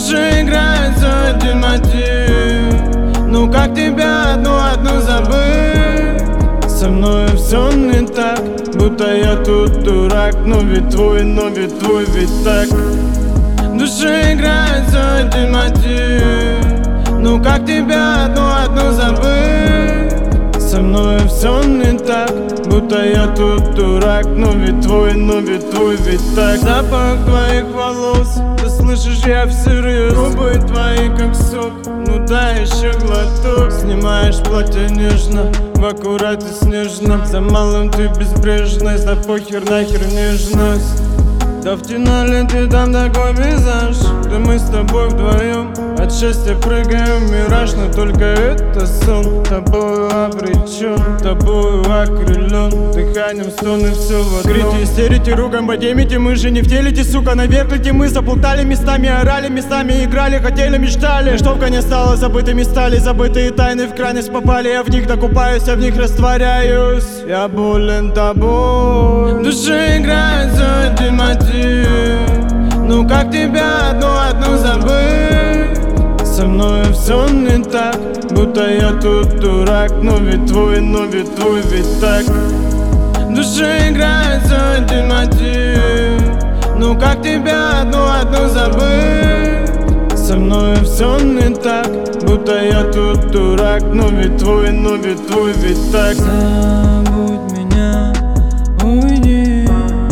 душе играет все один мотив. Ну как тебя одну забыть? Со мной все не так, будто я тут дурак. Но ведь твой ведь так. В душе играет все один мотив. Ну как тебя одну забыть? Со мной все не так, будто я тут дурак. Но ведь твой ведь так. Запах твоих волос, ты слышишь, я всерьез. Губы твои как сок, ну да, еще глоток. Снимаешь платье нежно, в аккурате снежно. За малым ты безбрежность, да похер нахер нежность. Да в финале ты дам такой визаж, да мы с тобой вдвоем от счастья прыгаем в мираж. Но только это сон, тобою обречен, тобою окрылен. Дыханием стоны все в одном. Крите, истерите, ругаем, поднимите, мы же не в телите, сука. Наверх лети, мы заплутали местами, орали местами, играли, хотели, мечтали. Что в конец стало забытыми стали, забытые тайны в крайность попали. Я в них докупаюсь, я в них растворяюсь. Я болен тобой. В душе играет все один мотив. Ну как тебя одну забыть? Со мной все не так, будто я тут дурак. Но ведь твой ведь так. В душе играет все один мотив. Ну как тебя одну забыть? Со мной все не так, будто я тут дурак. Но ведь твой ведь так. Забудь меня, уйди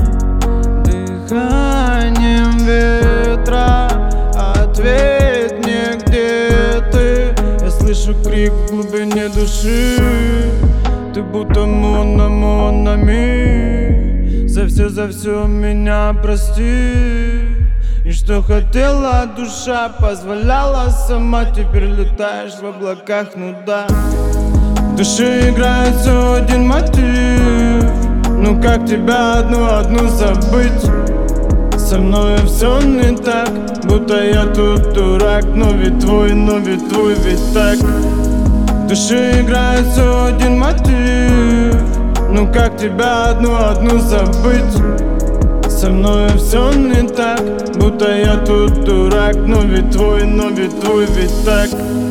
дыханием ветра. Ответь мне, где ты? Я слышу крик в глубине души. Ты будто монами. За все меня прости. И что хотела душа, позволяла сама. Теперь летаешь в облаках, ну да. В душе играет все один мотив. Ну как тебя одну забыть? Со мной все не так, будто я тут дурак. Но ведь твой ведь так. В душе играет все один мотив. Ну как тебя одну забыть? Со мной все не так, будто я тут дурак. Но ведь твой ведь так.